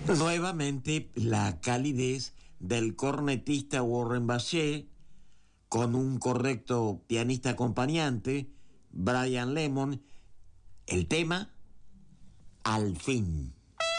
Nuevamente la calidez del cornetista Warren Bashee, con un correcto pianista acompañante, Brian Lemon. El tema, Al fin.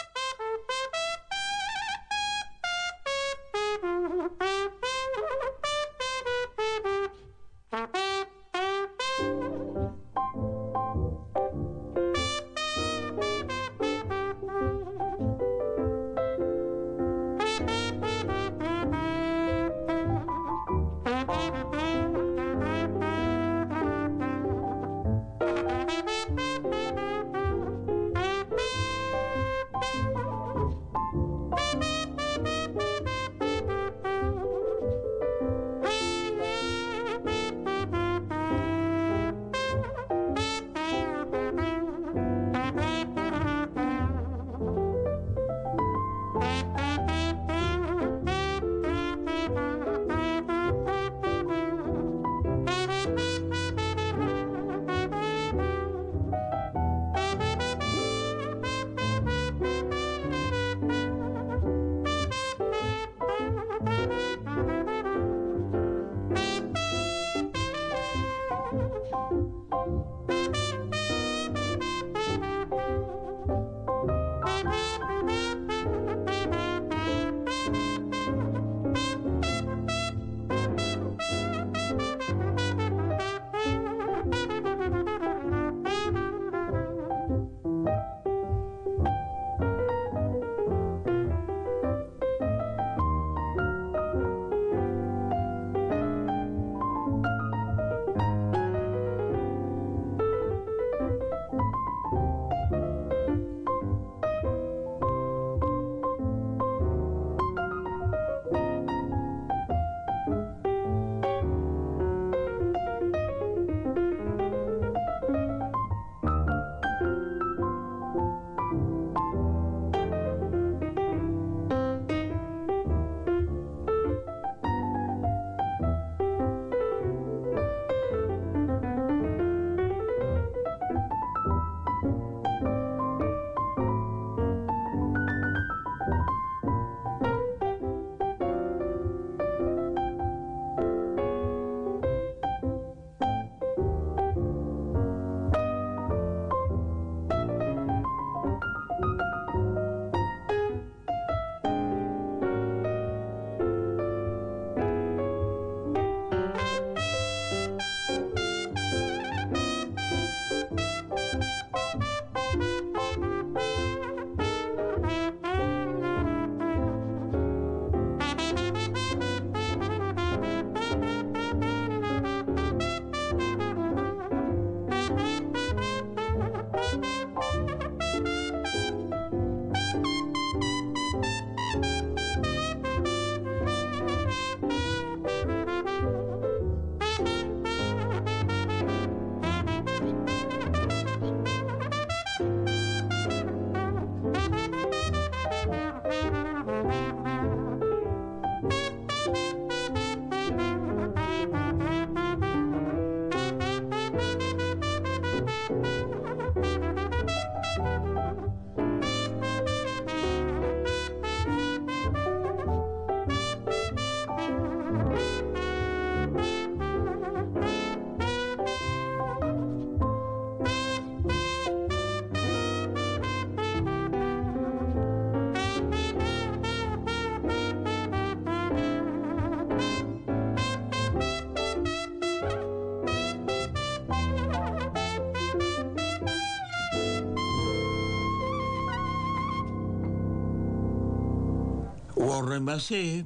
Warren Bashee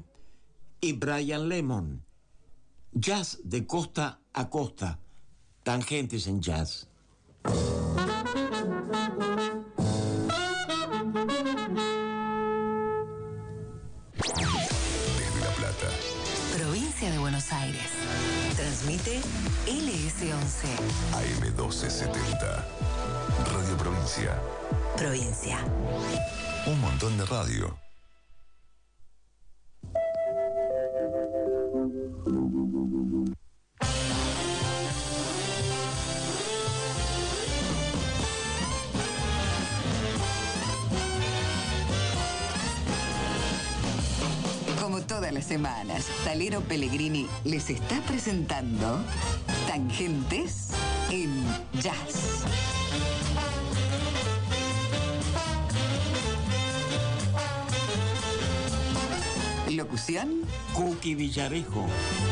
y Brian Lemon. Jazz de costa a costa. Tangentes en jazz. Desde La Plata, provincia de Buenos Aires, transmite LS11 AM 1270. Radio Provincia. Provincia. Un montón de radio. las semanas, Talero Pellegrini les está presentando Tangentes en Jazz. Locución: Cookie Villarejo.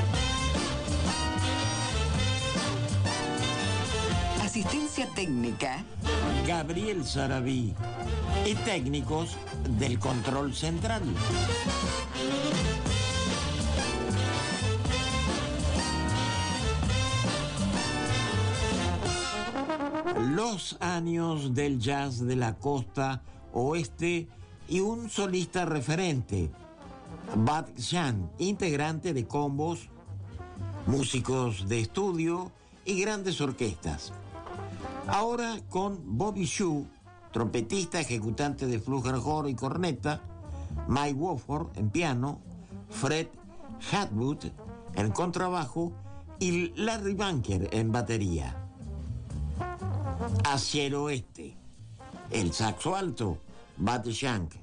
Asistencia técnica: Gabriel Sarabí. Y técnicos del control central. Los años del jazz de la costa oeste y un solista referente, Bud Shank, integrante de combos, músicos de estudio y grandes orquestas. Ahora con Bobby Shew, trompetista, ejecutante de flugelhorn y corneta, Mike Wofford en piano, Fred Hatwood en contrabajo y Larry Bunker en batería. Hacia el oeste, el saxo alto, Bud Shank.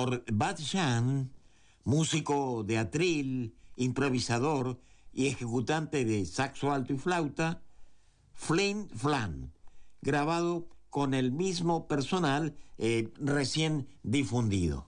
por Bud Shan, músico de atril, improvisador y ejecutante de saxo alto y flauta, Flin Flan, grabado con el mismo personal recién difundido.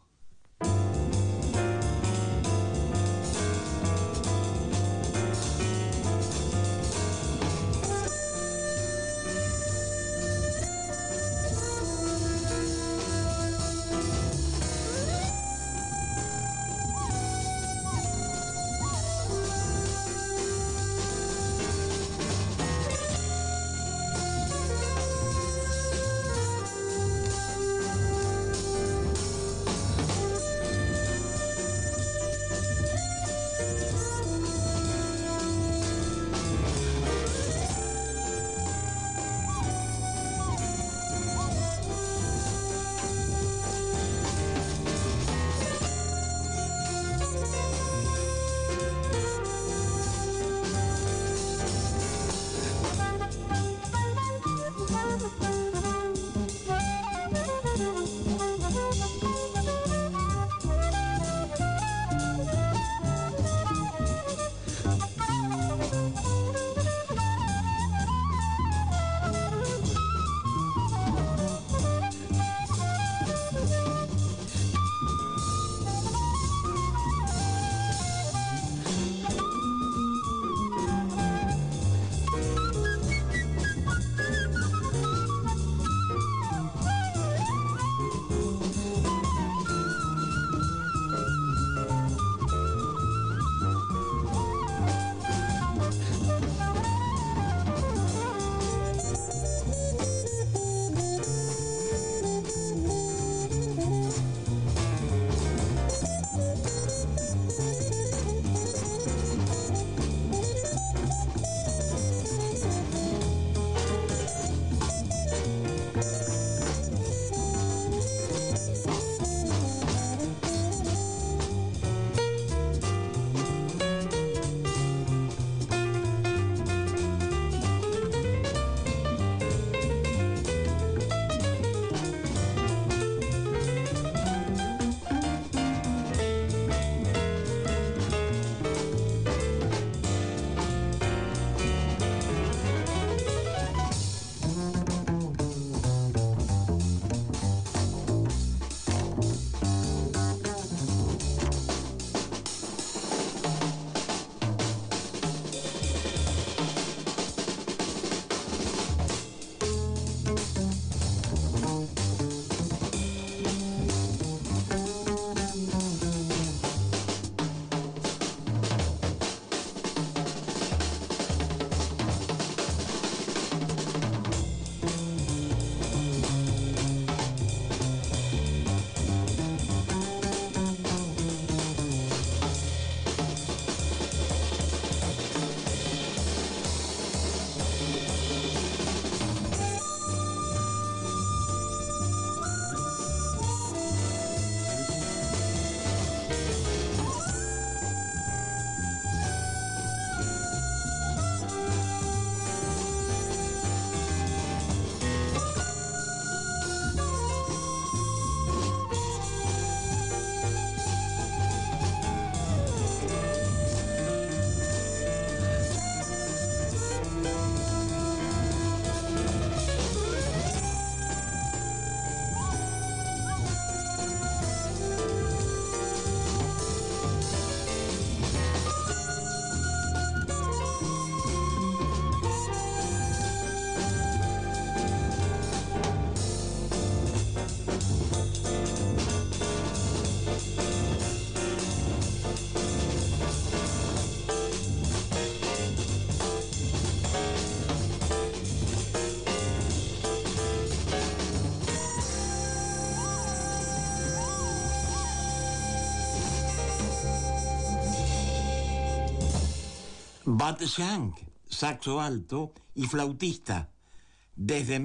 Bud Shank, saxo alto y flautista, desde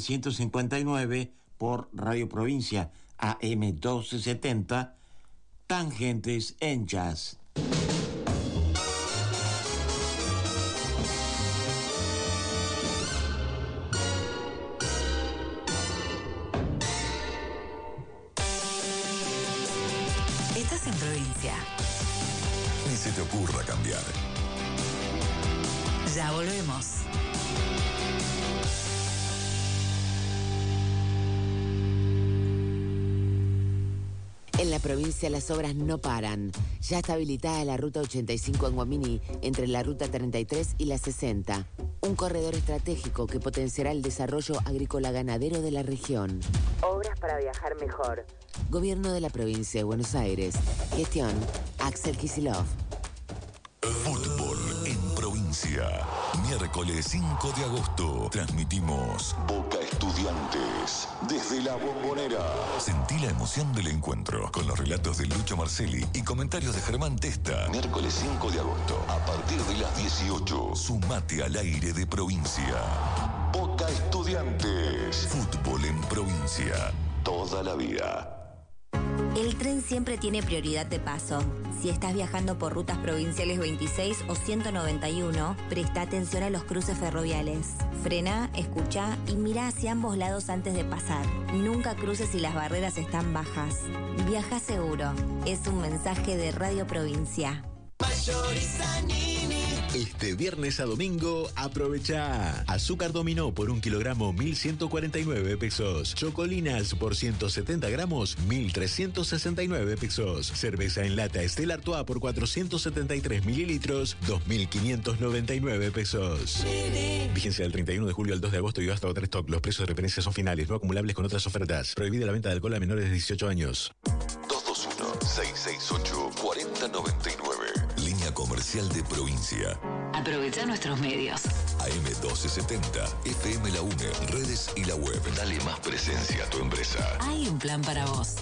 1959 por Radio Provincia AM 1270, Tangentes en Jazz. Estás en provincia. Ni se te ocurra cambiar. Ya volvemos. En la provincia las obras no paran. Ya está habilitada la ruta 85 en Guamini, entre la ruta 33 y la 60. Un corredor estratégico que potenciará el desarrollo agrícola-ganadero de la región. Obras para viajar mejor. Gobierno de la provincia de Buenos Aires. Gestión Axel Kicillof. Fútbol en provincia. Miércoles 5 de agosto transmitimos Boca Estudiantes desde la Bombonera. Sentí la emoción del encuentro con los relatos de Lucho Marcelli y comentarios de Germán Testa. Miércoles 5 de agosto a partir de las 18. Sumate al aire de provincia. Boca Estudiantes. Fútbol en provincia. Toda la vida. El tren siempre tiene prioridad de paso. Si estás viajando por rutas provinciales 26 o 191, presta atención a los cruces ferroviales. Frena, escucha y mira hacia ambos lados antes de pasar. Nunca cruces si las barreras están bajas. Viaja seguro. Es un mensaje de Radio Provincia. Este viernes a domingo, aprovecha. Azúcar dominó por 1 kilogramo, 1.149 pesos. Chocolinas por 170 gramos, 1.369 pesos. Cerveza en lata Stella Artois por 473 mililitros, 2.599 pesos. Vigencia del 31 de julio al 2 de agosto y hasta agotar stock. Los precios de referencia son finales, no acumulables con otras ofertas. Prohibida la venta de alcohol a menores de 18 años. 221-668-4099. Línea comercial de provincia. Aprovecha nuestros medios. AM1270, FM La UNE, redes y la web. Dale más presencia a tu empresa. Hay un plan para vos.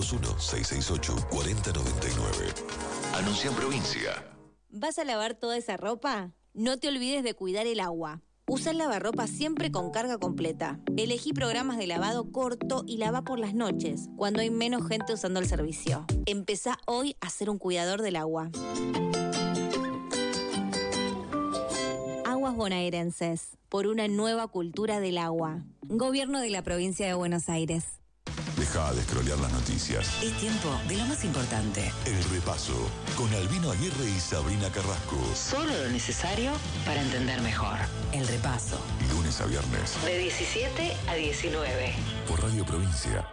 221-668-4099. Anuncia en provincia. ¿Vas a lavar toda esa ropa? No te olvides de cuidar el agua. Usa el lavarropa siempre con carga completa. Elegí programas de lavado corto y lava por las noches, cuando hay menos gente usando el servicio. Empezá hoy a ser un cuidador del agua. Aguas bonaerenses, por una nueva cultura del agua. Gobierno de la provincia de Buenos Aires. Deja de scrollear las noticias. Es tiempo de lo más importante. El repaso con Albino Aguirre y Sabrina Carrasco. Solo lo necesario para entender mejor. El repaso. Lunes a viernes. De 17 a 19. Por Radio Provincia.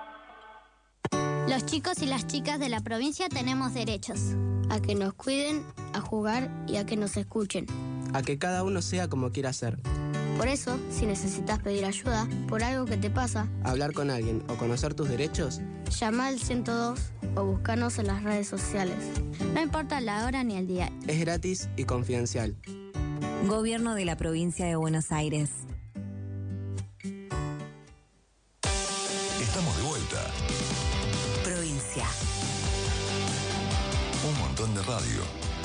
Los chicos y las chicas de la provincia tenemos derechos. A que nos cuiden, a jugar y a que nos escuchen. A que cada uno sea como quiera ser. Por eso, si necesitas pedir ayuda por algo que te pasa, hablar con alguien o conocer tus derechos, llama al 102 o búscanos en las redes sociales. No importa la hora ni el día. Es gratis y confidencial. Gobierno de la provincia de Buenos Aires. Estamos de vuelta. Provincia. Un montón de radio.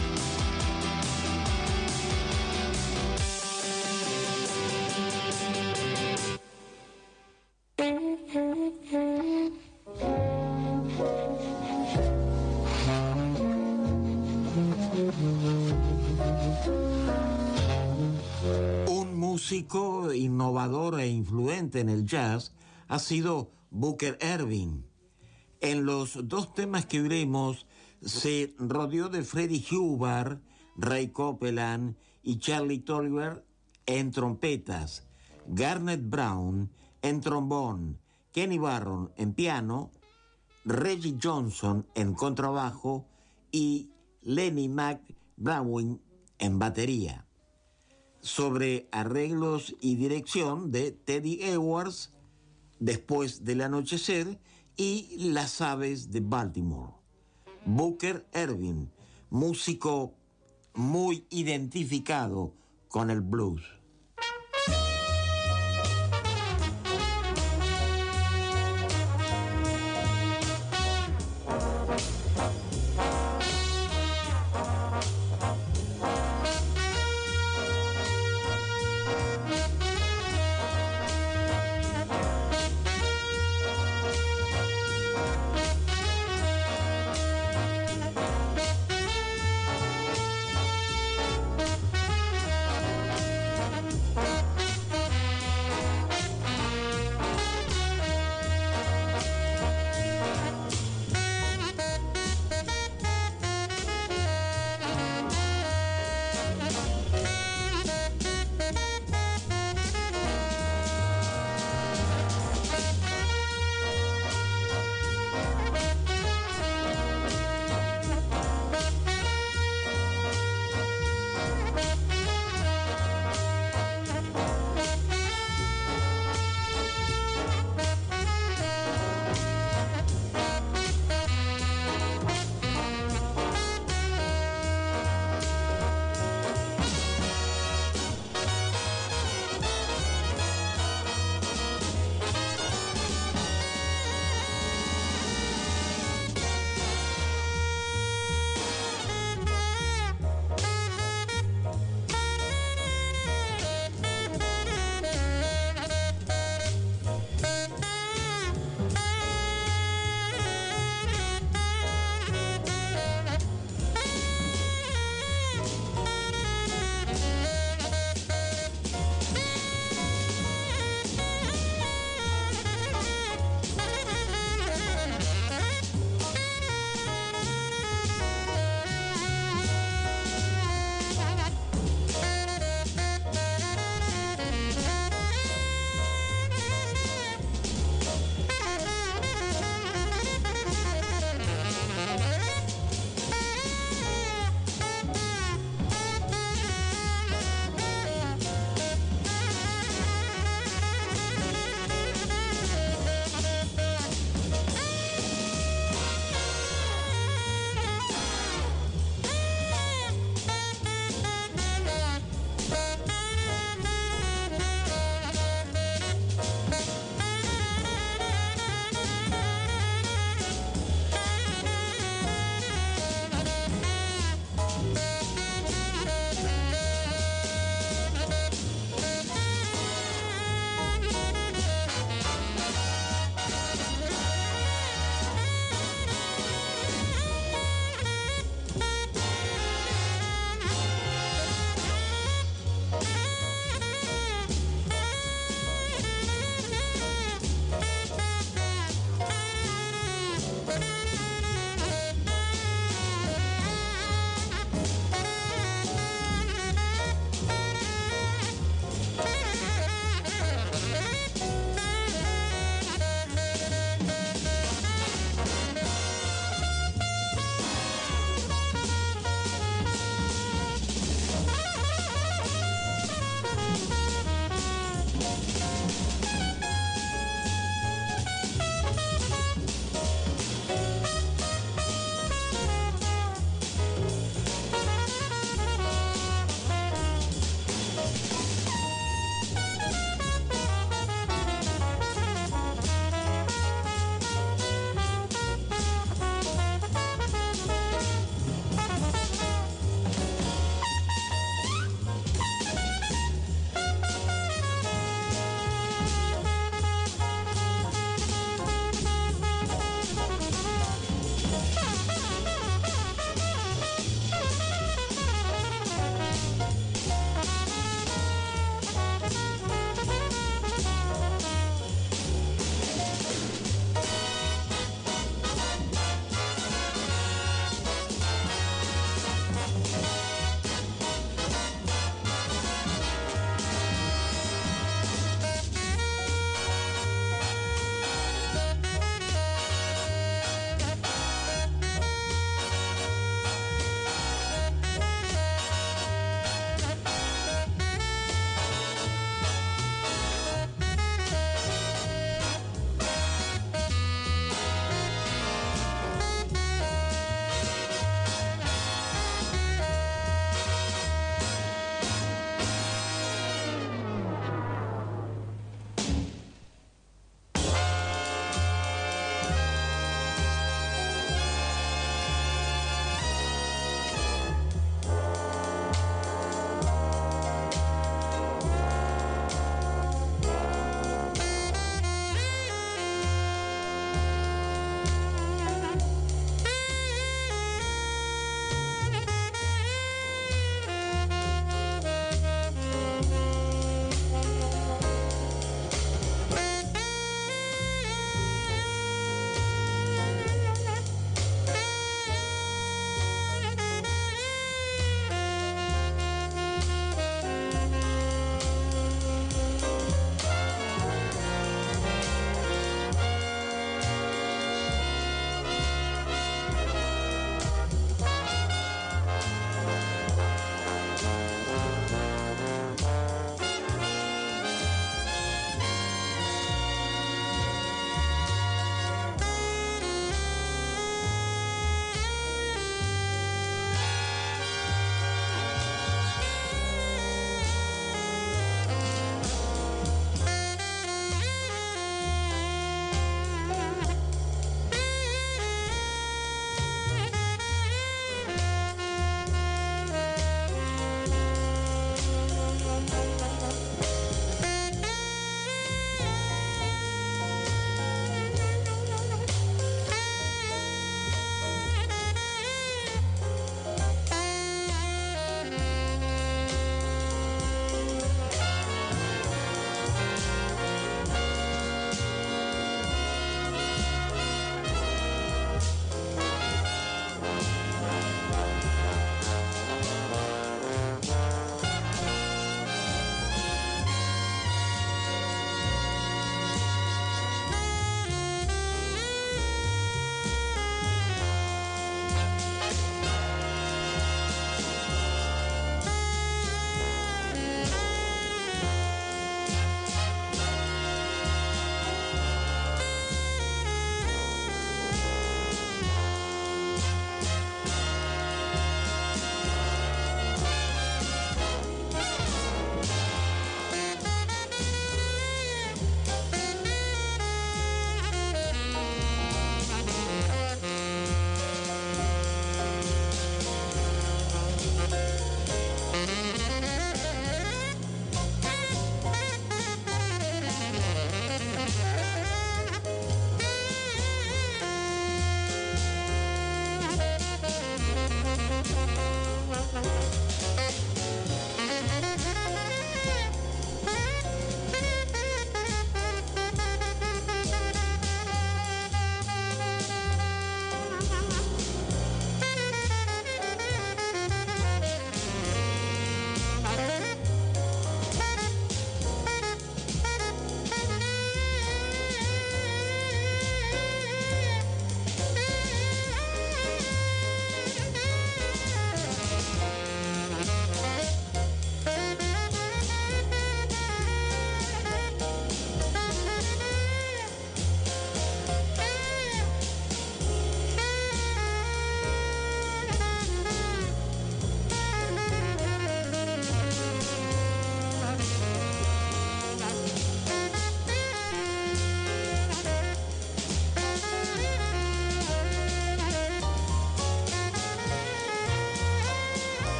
Un músico innovador e influente en el jazz ha sido Booker Ervin. En los dos temas que oiremos se rodeó de Freddie Hubbard, Ray Copeland y Charlie Tolliver en trompetas, Garnet Brown en trombón, Kenny Barron en piano, Reggie Johnson en contrabajo y Lenny McBrowning en batería. Sobre arreglos y dirección de Teddy Edwards, Después del anochecer y Las aves de Baltimore. Booker Ervin, músico muy identificado con el blues.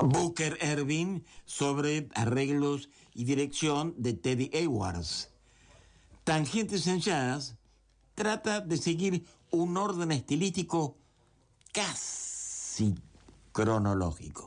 Booker Ervin sobre arreglos y dirección de Teddy Edwards. Tangentes en Jazz trata de seguir un orden estilístico casi cronológico.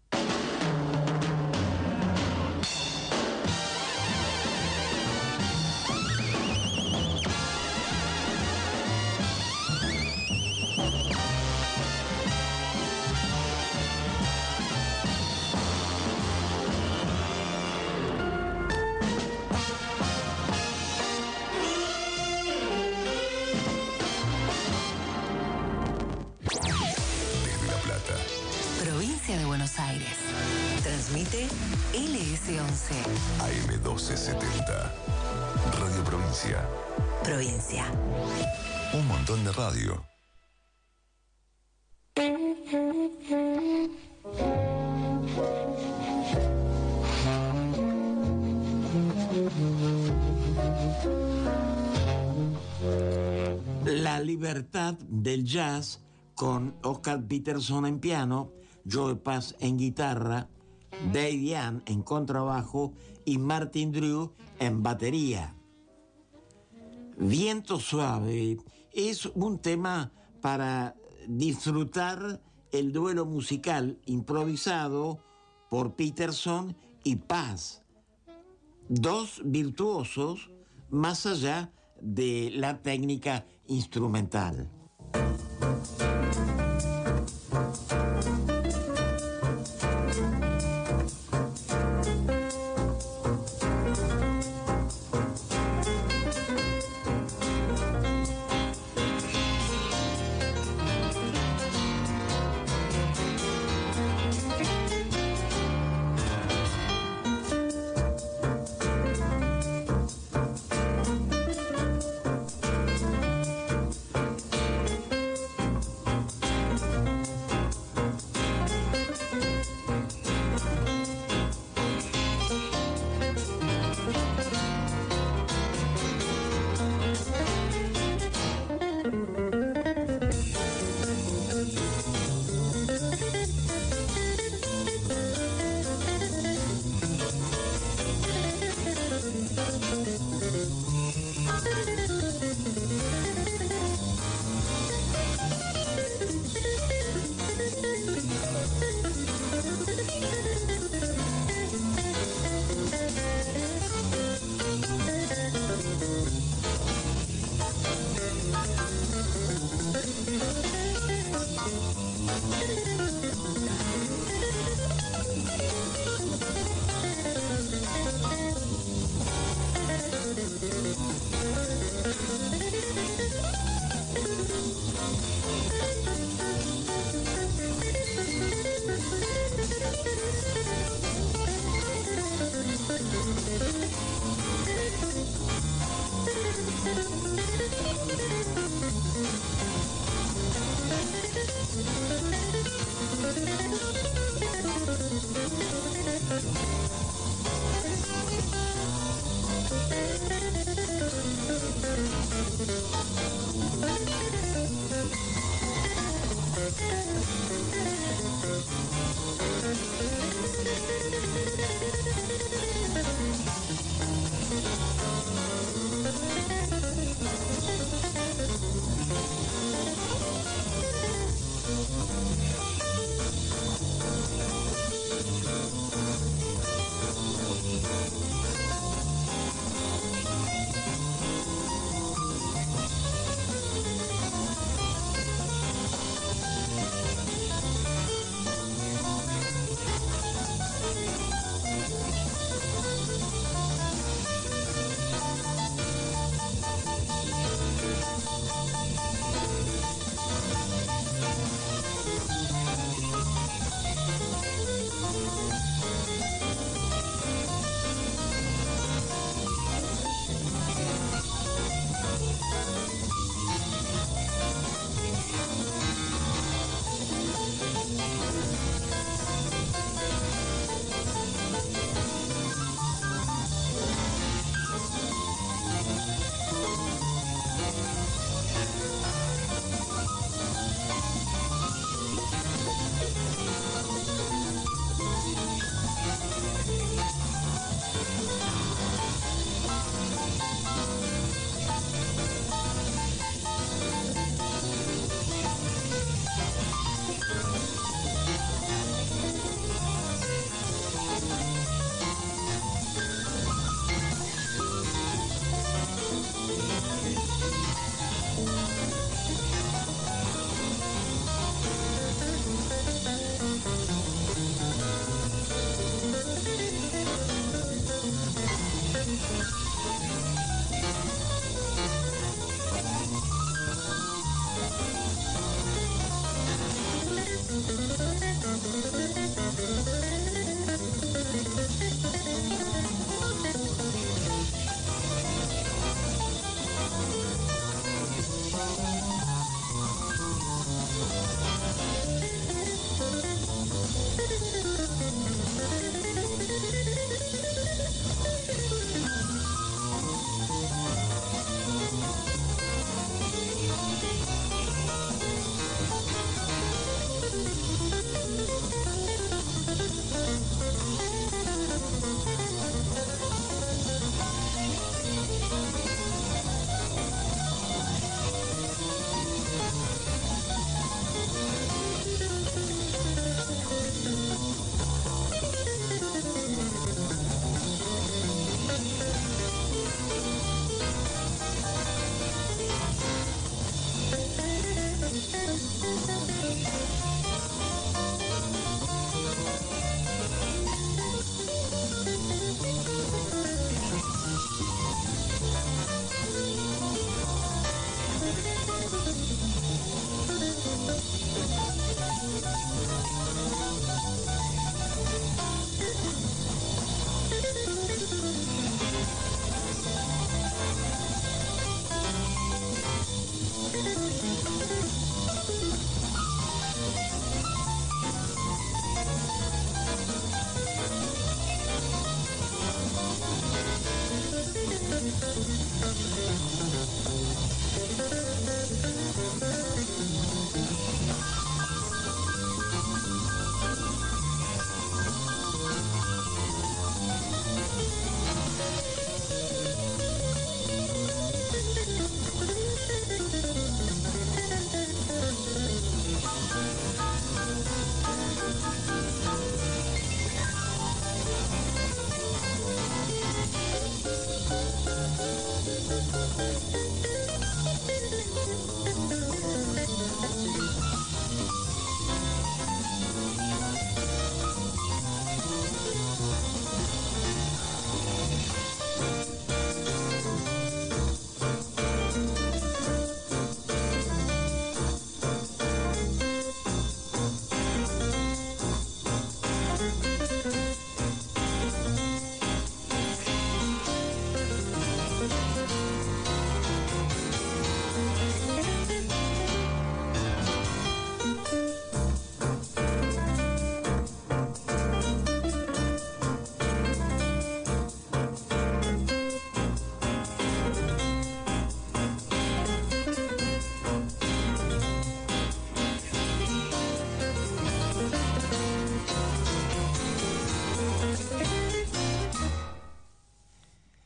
Aires. Transmite LS11. AM1270. Radio Provincia. Provincia. Un montón de radio. La libertad del jazz con Oscar Peterson en piano, Joe Pass en guitarra, Dave Young en contrabajo y Martin Drew en batería. Viento Suave es un tema para disfrutar el duelo musical improvisado por Peterson y Paz, dos virtuosos más allá de la técnica instrumental.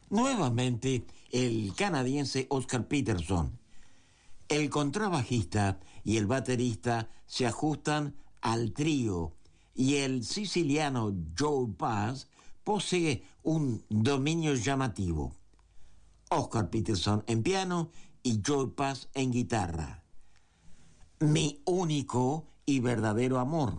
Nuevamente, el canadiense Oscar Peterson. El contrabajista y el baterista se ajustan al trío y el siciliano Joe Pass posee un dominio llamativo. Oscar Peterson en piano y Joe Pass en guitarra. Mi único y verdadero amor.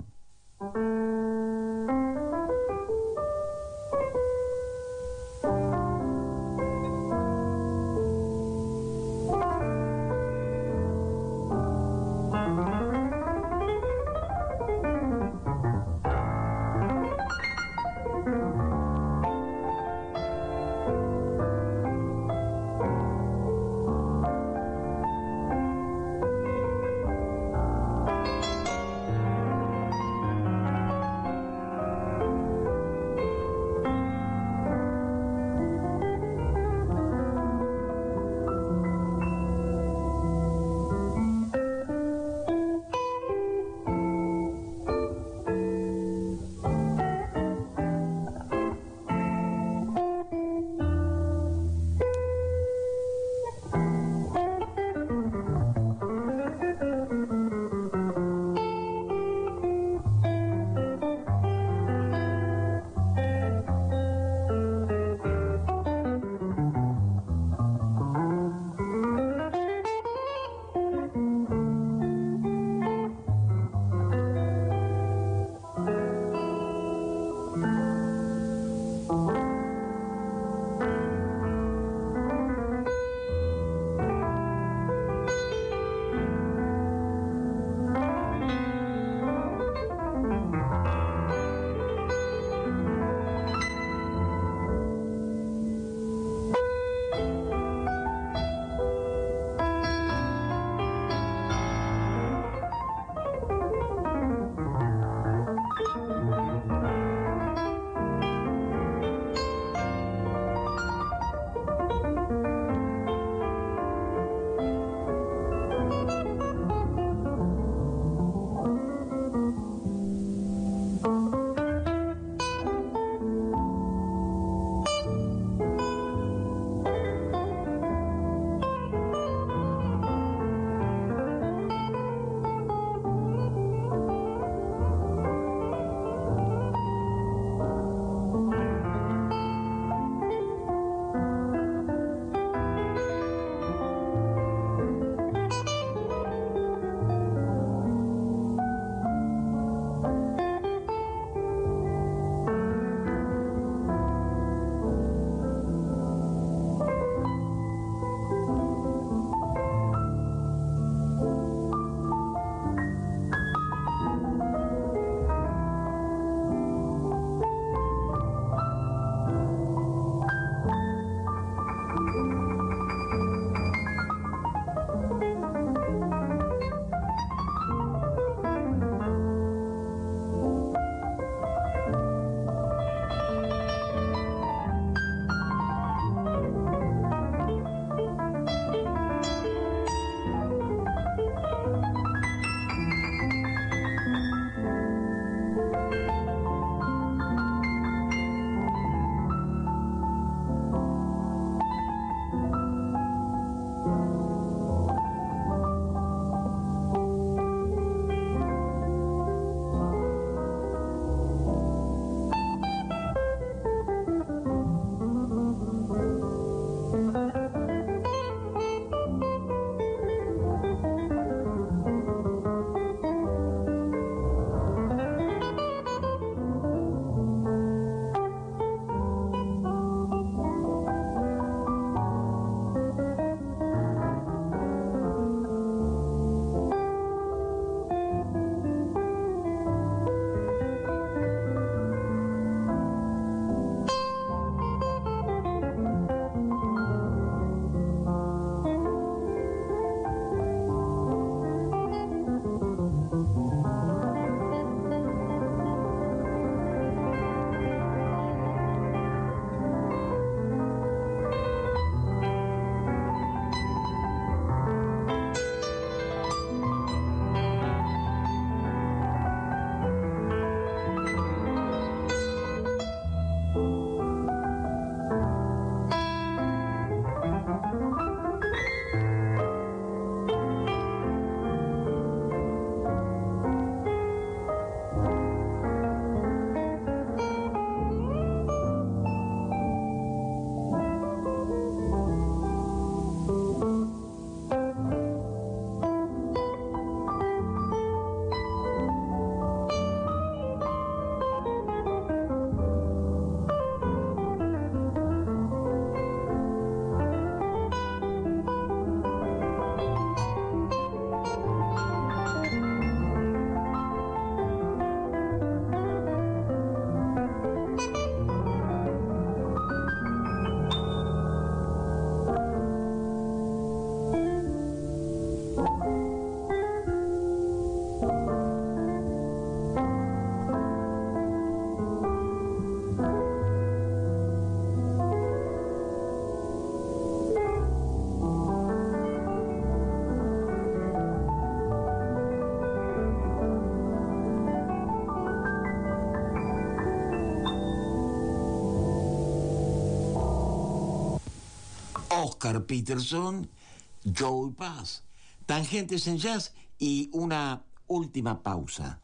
Oscar Peterson, Joey Pass. Tangentes en Jazz y una última pausa.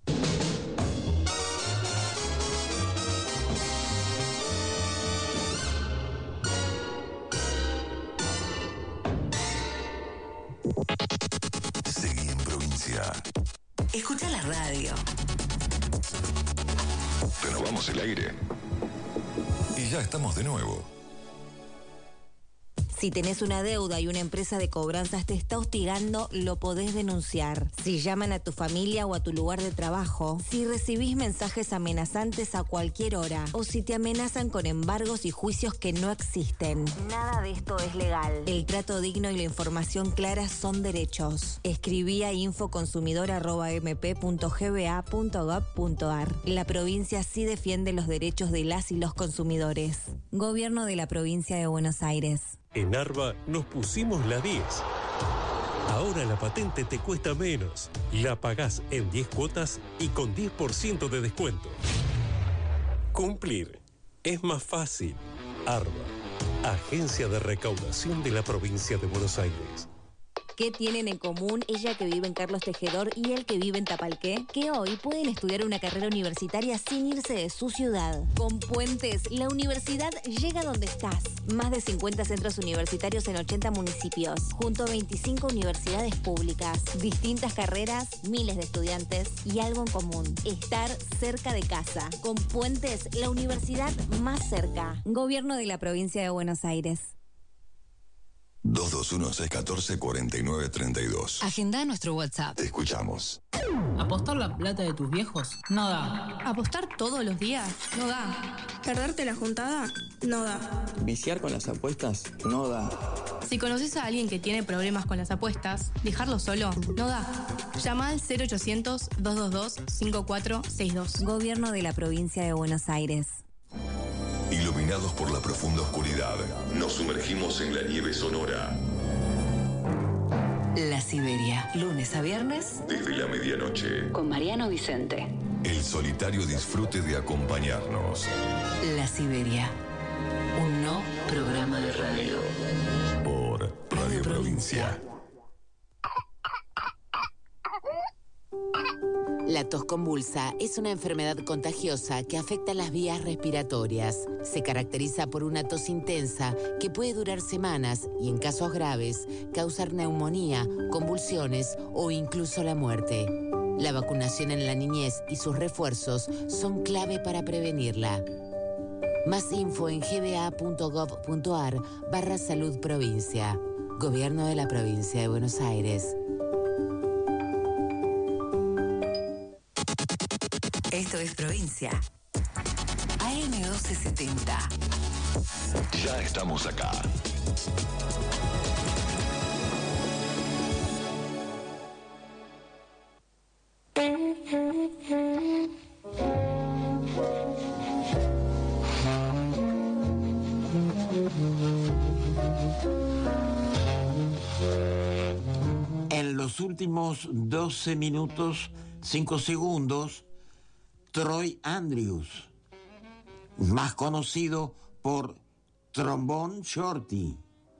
Seguí en provincia. Escucha la radio. Renovamos el aire. Y ya estamos de nuevo. Si tenés una deuda y una empresa de cobranzas te está hostigando, lo podés denunciar. Si llaman a tu familia o a tu lugar de trabajo, si recibís mensajes amenazantes a cualquier hora, o si te amenazan con embargos y juicios que no existen. Nada de esto es legal. El trato digno y la información clara son derechos. Escribí a infoconsumidor@mp.gba.gov.ar. La provincia sí defiende los derechos de las y los consumidores. Gobierno de la Provincia de Buenos Aires. En Arba nos pusimos la 10. Ahora la patente te cuesta menos. La pagás en 10 cuotas y con 10% de descuento. Cumplir es más fácil. Arba, Agencia de Recaudación de la Provincia de Buenos Aires. ¿Qué tienen en común ella que vive en Carlos Tejedor y él que vive en Tapalqué? Que hoy pueden estudiar una carrera universitaria sin irse de su ciudad. Con Puentes, la universidad llega donde estás. Más de 50 centros universitarios en 80 municipios, junto a 25 universidades públicas. Distintas carreras, miles de estudiantes y algo en común: estar cerca de casa. Con Puentes, la universidad más cerca. Gobierno de la Provincia de Buenos Aires. 221-614-4932. Agenda nuestro WhatsApp. Te escuchamos. ¿Apostar la plata de tus viejos? No da. ¿Apostar todos los días? No da. ¿Perderte la juntada? No da. ¿Viciar con las apuestas? No da. Si conoces a alguien que tiene problemas con las apuestas, dejarlo solo no da. Llama al 0800-222-5462. Gobierno de la Provincia de Buenos Aires. Iluminados por la profunda oscuridad, nos sumergimos en la nieve sonora. La Siberia, lunes a viernes. Desde la medianoche. Con Mariano Vicente. El solitario disfrute de acompañarnos. La Siberia, un no programa de radio. Por Radio Provincia. La tos convulsa es una enfermedad contagiosa que afecta las vías respiratorias. Se caracteriza por una tos intensa que puede durar semanas y, en casos graves, causar neumonía, convulsiones o incluso la muerte. La vacunación en la niñez y sus refuerzos son clave para prevenirla. Más info en gba.gov.ar/salud provincia. Gobierno de la Provincia de Buenos Aires. Esto es Provincia. AM1270. Ya estamos acá. En los últimos 12 minutos, 5 segundos, Troy Andrews, más conocido por Trombone Shorty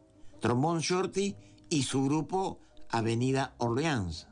y su grupo Avenida Orleans.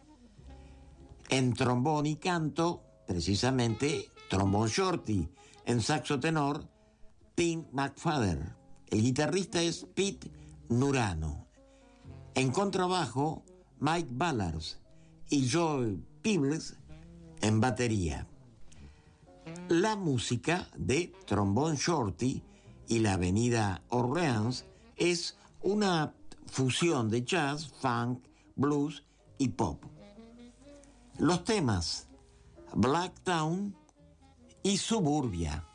En trombón y canto, precisamente, Trombone Shorty. En saxo tenor, Pete McFadden. El guitarrista es Pete Nurano. En contrabajo, Mike Ballard y Joe Peebles en batería. La música de Trombone Shorty y la Avenida Orleans es una fusión de jazz, funk, blues y pop. Los temas Blacktown y Suburbia.